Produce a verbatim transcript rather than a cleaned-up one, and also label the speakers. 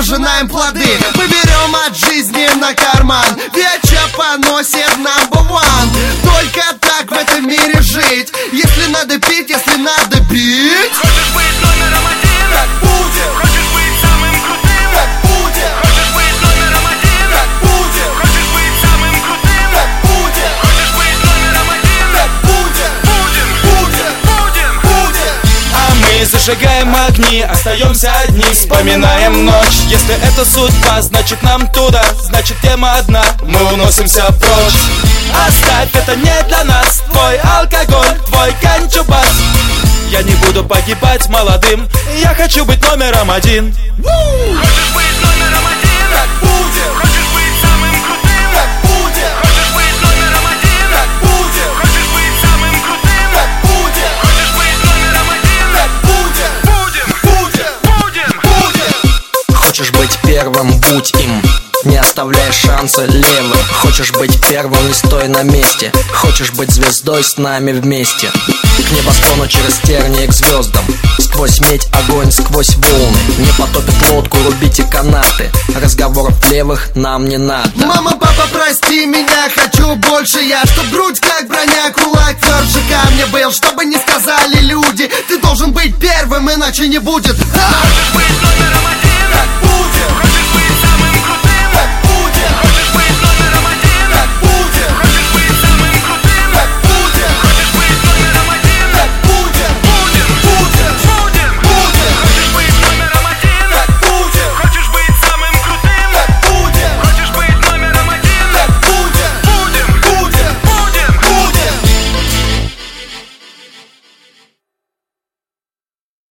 Speaker 1: пожинаем плоды. Мы берем от жизни на карман, вечер поносит number one. Только так в этом мире жить. Если надо пить, если надо бить.
Speaker 2: Хочешь быть номером один?
Speaker 1: Так будет.
Speaker 2: Хочешь быть самым крутым?
Speaker 1: Так будет.
Speaker 2: Хочешь быть номером один?
Speaker 1: Так будет.
Speaker 2: Хочешь быть самым крутым?
Speaker 1: Так будет.
Speaker 2: Хочешь быть номером один?
Speaker 1: Так будет.
Speaker 2: Будем,
Speaker 1: Будет.
Speaker 2: будем,
Speaker 1: Будет.
Speaker 3: А мы зажигаем огни, остаемся одни, вспоминаем ночь. Если это судьба, значит нам туда, значит тема одна, мы уносимся прочь. Оставь, это не для нас, твой алкоголь, твой кончубас. Я не буду погибать молодым, я хочу быть номером один.
Speaker 2: Хочешь быть номером один?
Speaker 1: Так будет.
Speaker 2: Хочешь быть самым крутым?
Speaker 1: Так будет.
Speaker 2: Хочешь быть номером один?
Speaker 1: Так будет.
Speaker 2: Хочешь быть самым крутым?
Speaker 1: Так будет.
Speaker 2: Хочешь быть номером один?
Speaker 1: Так будет.
Speaker 2: Будем,
Speaker 1: Будет.
Speaker 2: будем.
Speaker 1: Будет.
Speaker 4: Хочешь быть первым, будь им. Не оставляй шанса левым. Хочешь быть первым, не стой на месте. Хочешь быть звездой, с нами вместе. К небосклону через тернии к звездам. Сквозь медь, огонь, сквозь волны. Не потопит лодку, рубите канаты. Разговоров левых нам не надо.
Speaker 1: Мама, папа, прости меня, хочу больше я. Чтоб грудь как броня, кулак тверже камня был. Чтобы не сказали люди, ты должен быть первым, иначе не будет.
Speaker 2: Хочешь быть номером один?